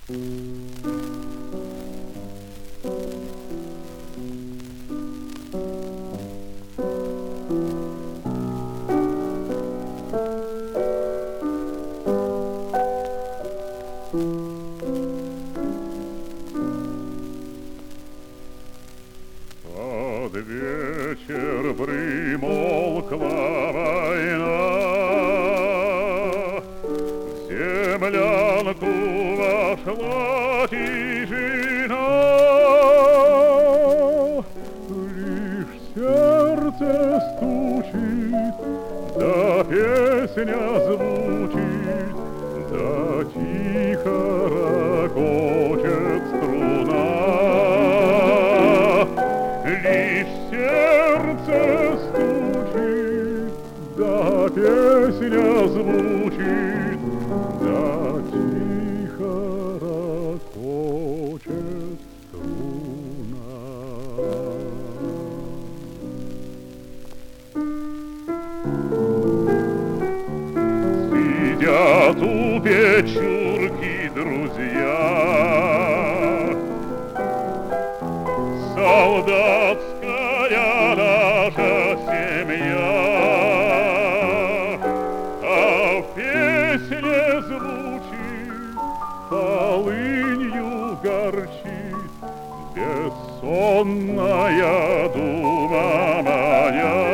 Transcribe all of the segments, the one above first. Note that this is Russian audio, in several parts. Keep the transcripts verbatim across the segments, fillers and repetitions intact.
Под вечер примолкла война, в землянку вошла тишина, лишь сердце стучит, да песня звучит, да тихо ракочет струна. Лишь сердце стучит, да песня звучит, да тихо ракочет струна. Сидят у печурки друзья, солдатская наша семья, а в песне звучит, полынью горчит бессонная дума моя.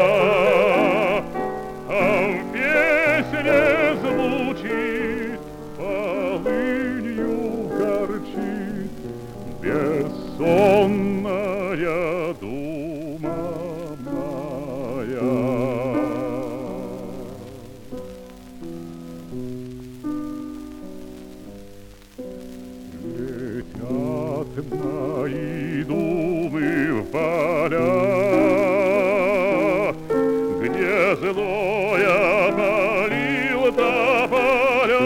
А в песне звучит, полынью горчит бессонная дума моя. Летят мои думы в поля, где злое полил тополя,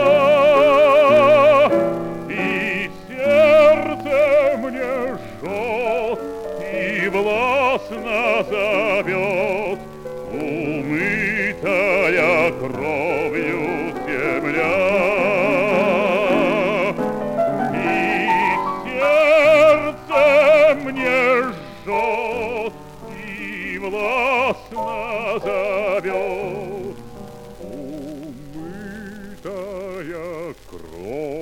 и сердце мне жжет и властно зовет, умытая кровью земля. И сердце мне жжет и властно зовет, умытая кровью